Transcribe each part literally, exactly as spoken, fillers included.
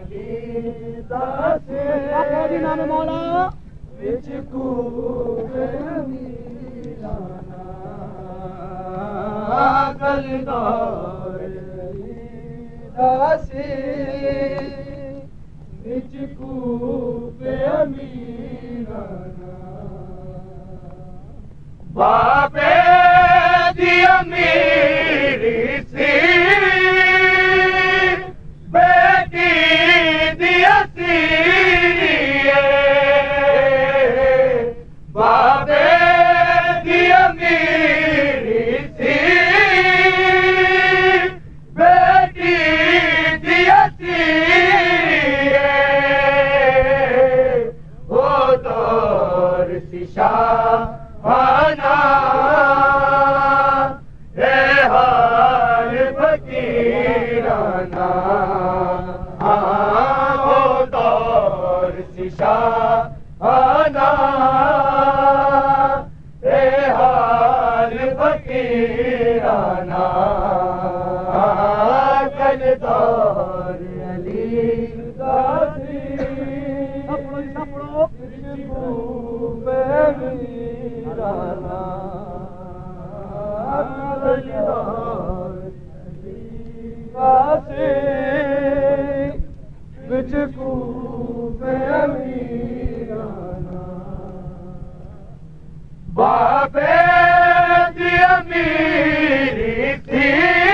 नाम मौला दासी निचकू पे अमीराना बापे दी अमीरी सी बेटी दी असीरी बापे दी अमीरी सी बेटी दी असीरी ओ दौर सिशा आना ए हाल फकीराना ओ दौर सिशा आना ए हाल फकीराना कल दौर अली दासी बापे दी अमीरी थी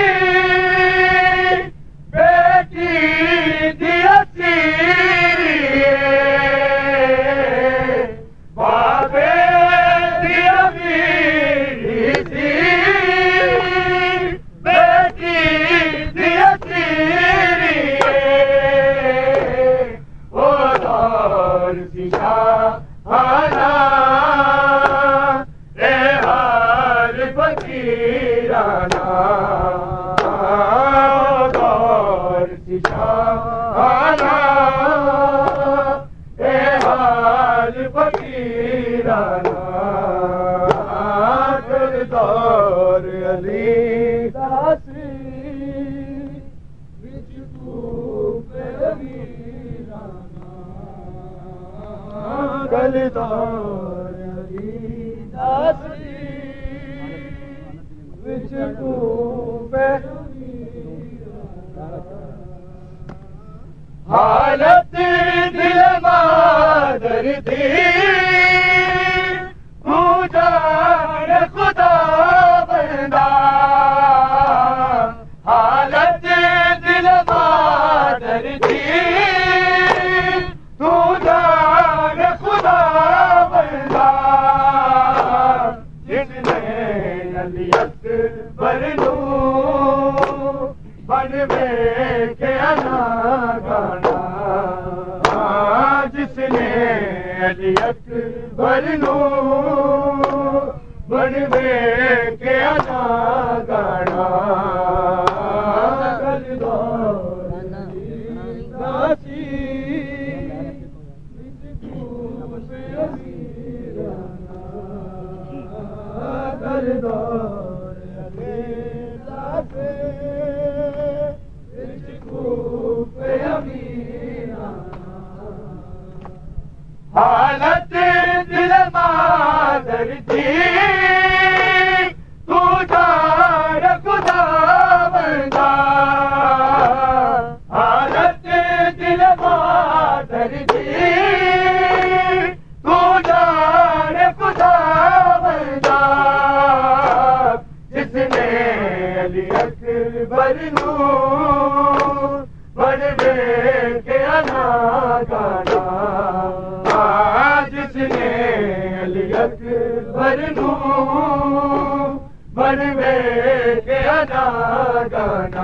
बेटी दी असीरी बापे दी अमीरी थी बेटी दी असीरी ओ दौर सिशा आना ए हाल फकीराना दौर सिशा आना ए हाल फकीराना कल दौर अली दासी विच पे अमीराना कल दौर अली दासी विच पे हालत दिल मादर थी पूजान खुदा बंदा हालत दिल मादर थी पूजान खुदा बंदा जिसने अली अकबर नू बनवे के अना गाना जिसने अली अकबर नू बनवे के अना गाना कल दौर दासी कल दौर हालत दिल मादर थी तू जान खुदा बंदा हालत दिल मादर थी तू जान खुदा बंदा जिसने अली अकबर नू बनवे के अना गाना जिसने अली अकबर नू बनवे के अना गाना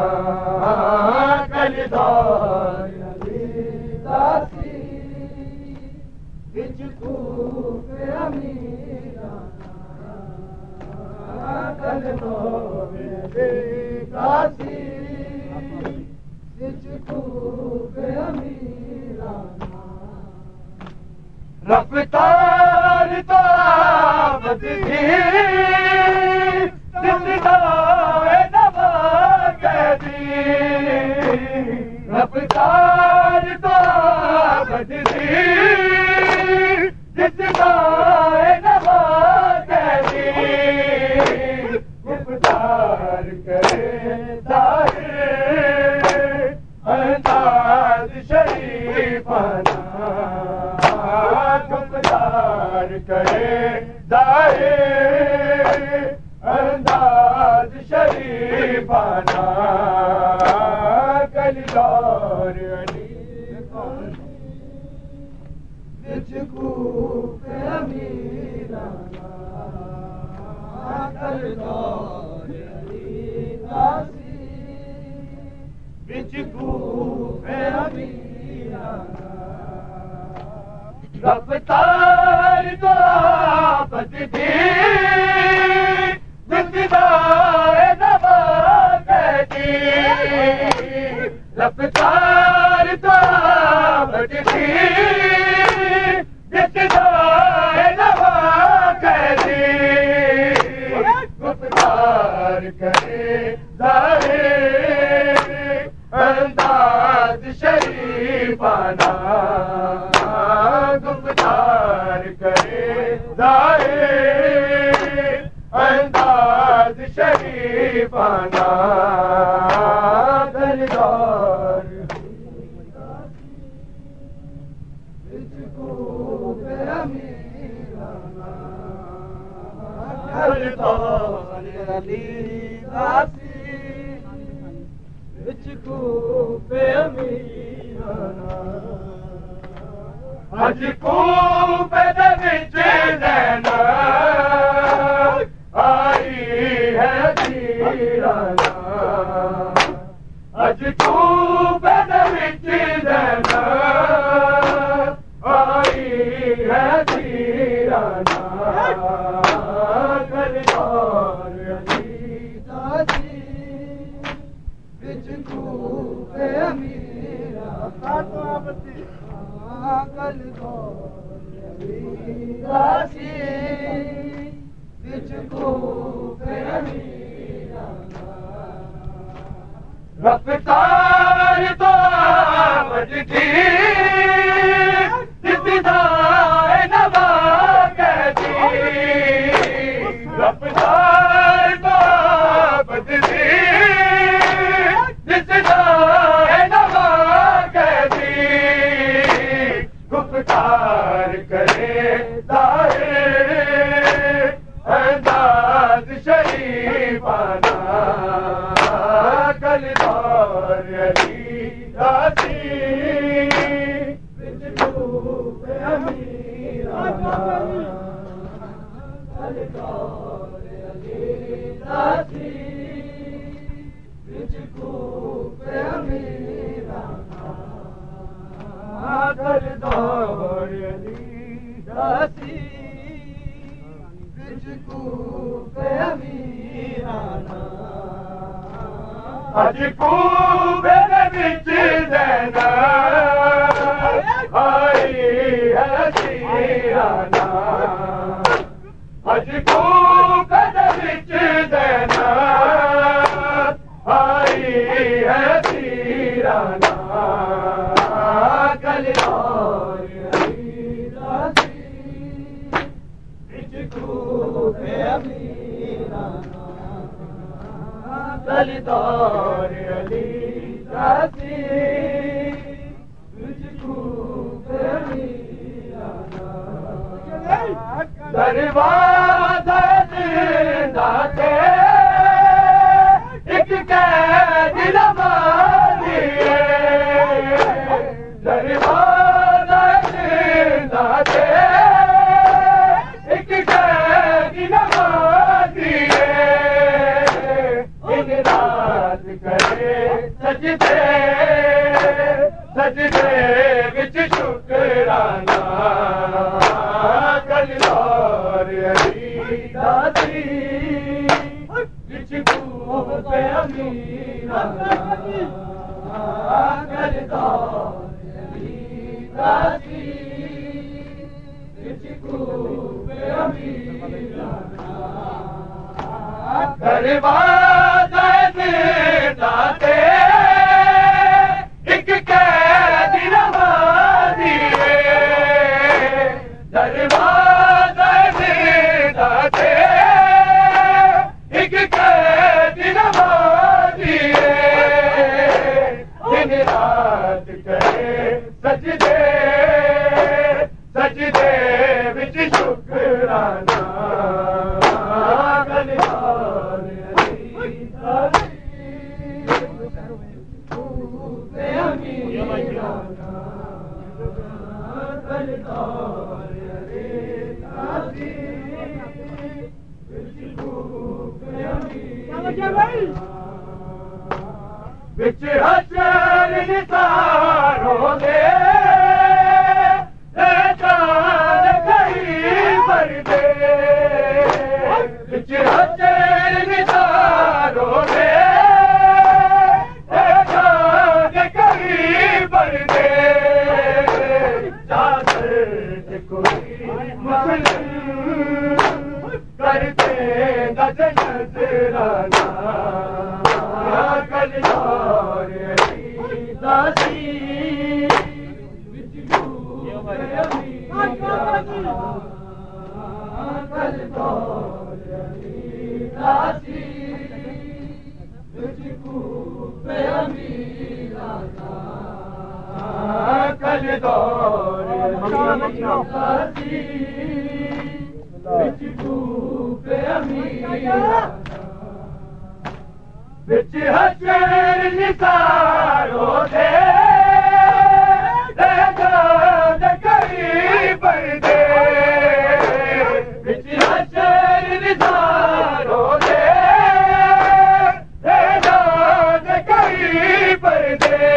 कल दौर अली दासी विच पे अमीराना कल दौर अली दासी विच पे अमीराना रफ्तार तो आबद थी जिंदा नवा कहती रफ्तार तो आबद थी जिस गाए नवा कहती गुफ्तार करे जाहिर अंदाज शरीफाना गुफ्तार करे जाहिर अंदाज शरीफाना कलदौर अली बिच खूब अमीराना कलदौर अली दासी बिच खूब अमीराना रफ्तार तो आफत थी जिसदाए नवा कहती रफ्तार तो आफत थी जिसदाए नवा कहती गुफ्तार करे जाहिर अंदाज शरीफाना गुफ्तार करे जाहिर अंदाज शरीफाना कलदौर कलदौर अली दासी बिच खूब अमीराना अज खूब विच नैना आई है जीराना अज खूब विच नैना आई है जीराना कलदौर अली दासी बिच खूब अमीराना कलदौर अली दासी बिच खूब अमीराना रफ्तार तो आबद थी जिसदाए नवा कहती रफ्तार तो आबद थी जिसदाए नवा कहती गुफ्तार करे जाहिर अंदाज शरीफाना कलदौर अली दासी बिच खूब अमीराना कलदौर अली दासी बिच खूब अमीराना कलदौर अली दासी बिच खूब अमीराना अज खूब विच नैना आई है जीराना अज खूब विच नैना आई है जीराना कलदौर अली दासी बिच खूब अमीराना कलदौर अली दासी बिच खूब अमीराना दरवाज़ा जिंदा थे एक कैद नवाज़ी दरवाज़ा जिंदा थे एक कैद नवाज़ी इन रात करे सजदे सजदे विच शुक्राना कलदौर अली दासी बिच खूब अमीराना कलदौर अली दासी बिच खूब अमीराना दरवाज़ा जिंदा थे एक दिन रात करे सजदे सजदे विच शुकराना कलदार अली खूबे अमीराना कलदार अली दासी विच खूबे अमीराना विच हशर निसारों दे जान कहीं भर दे विच हशर निसारों दे जान कहीं भर दे चादर कोई मुस्लिम करते नजर नजराना कलदार अली दासी विच खूबे अमीराना कलदार अली दासी विच खूबे अमीराना कलदार अली दासी विच खूबे अमीराना विच हशर निसारों दे जान कहीं भर दे विच हशर निसारों दे जान कहीं भर दे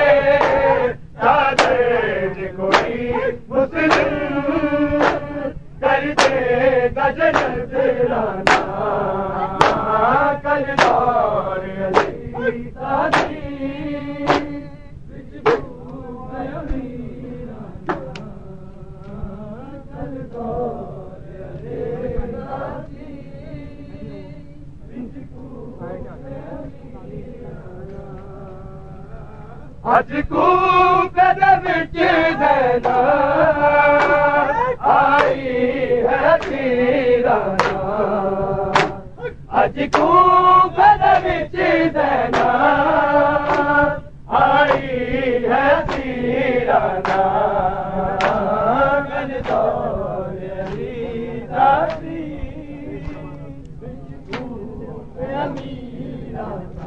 चादर कोई मुस्लिम करते नजर नजराना कलदार अली दासी विच खूबे अमीराना कलदार अली दासी विच खूबे अमीराना अज खूबे दे विच ज़ैना आई है तीराना अज खूबे दे विच ज़ैना आई है तीराना कलदार अली दासी विच खूबे अमीराना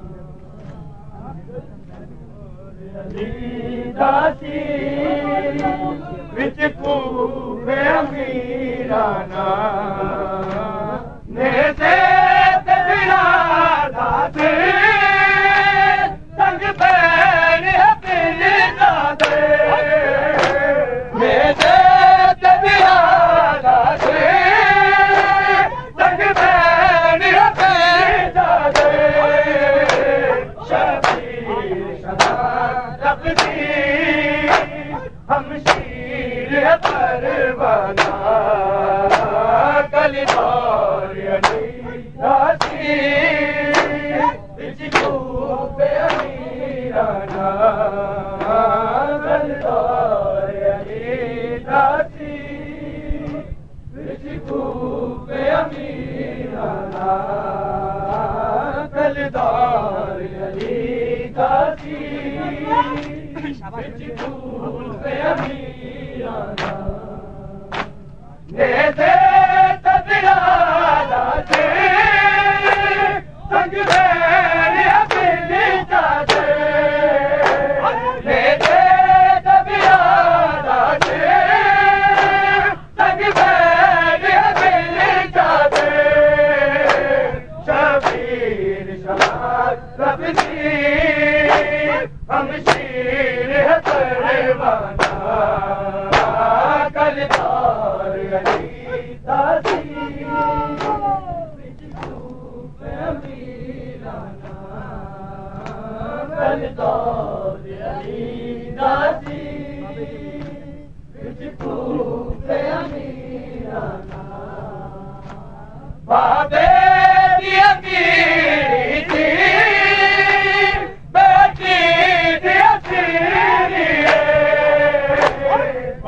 अली दासी विच खूबे अमीराना ने से दाते संग पैर पिल दाते मेरे दबिया दाते संग पैर पिल दाते शबीर शबाब दी हम शीर परवाना कलदार अली दासी विच खूबे अमीराना कलदार अली दासी विच खूबे अमीराना कलदार अली दासी विच खूबे अमीराना ने दे तबिया दाते संग पैर पिल दाते ने दे तबिया दाते संग पैर पिल दाते शबीर शबाब दी हम शीर परवाना कलदार अली दासी विच खूबे अमीराना कलदार अली दासी विच खूबे अमीराना बाबे दी अमीरी थी बेटी दी असीरी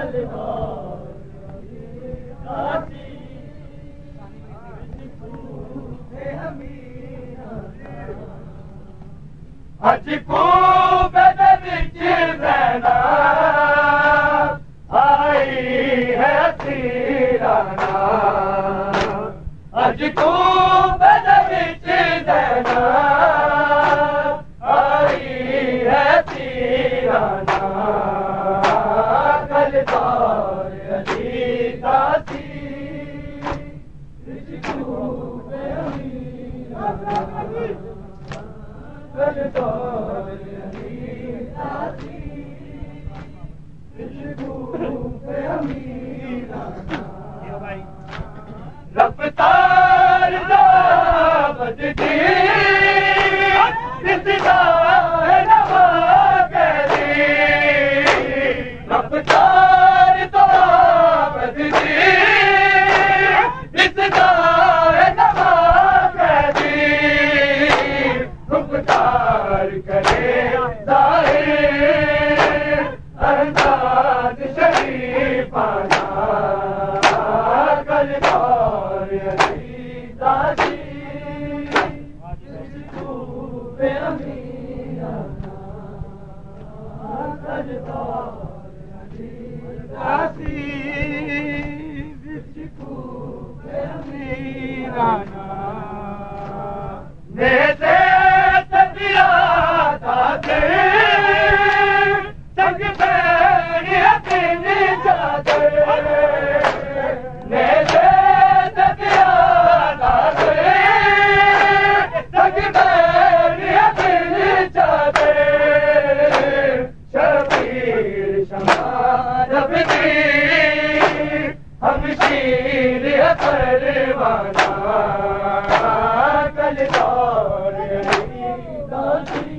अजको विच ज़ैना आई है सीराना अजको विच ज़ैना आई है सीराना गलदार अली दासी रफ्तार बदली रफ्तार तो बदली करे ज़ाहिर अंदाज़ शरीफ़ाना गलदार अली दासी खूबे अमीराना गलदार अली दासी खूबे अमीराना नेज़े संग पैरी अपनी चादर नेज़े सदिया दादर संग पैरी अपनी चादर शबीर शमा रबी हमशीर परवाना गलदार अली दासी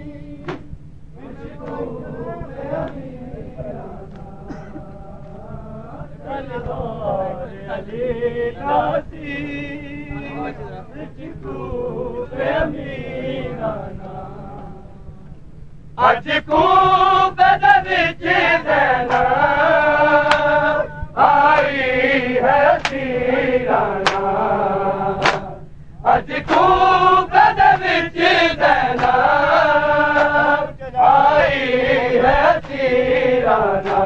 अज को विच ज़ैना आई है सीराना अज को विच ज़ैना आई है सीराना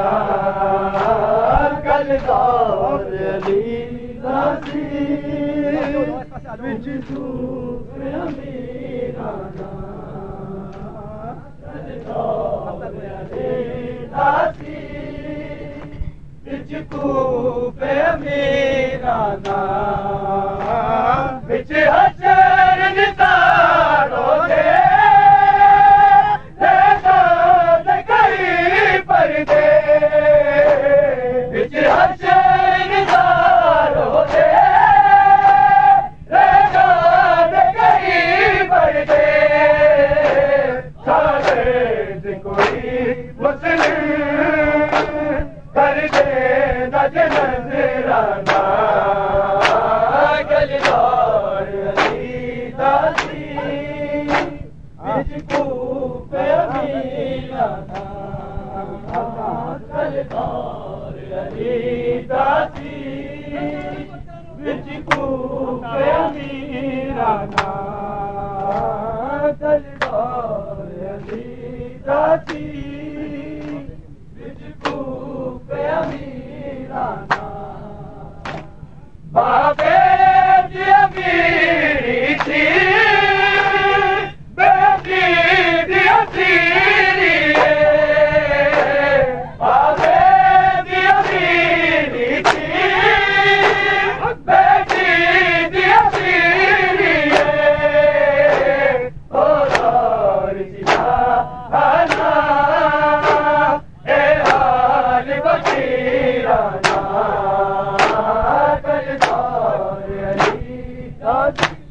गलदार अली दासी विच खूबे अमीराना गलदार अली दासी विच खूबे अमीराना विच हशर निसारों दे कहीं पर्दे विच हशर निसारों दे कहीं पर्दे सारे कोई मुस्लिम कर दे नजराना गलदार अली दासी विच खूबे अमीराना गलदार अली दासी विच खूबे अमीराना गलदार अली दासी विच खूबे अमीराना बाबे जी अमीरी थी बेटी दी असीरी बाबे जी अमीरी थी बेटी दी असीरी ओ दौर जिहाना ए हाल बशीराना गलदार अली दासी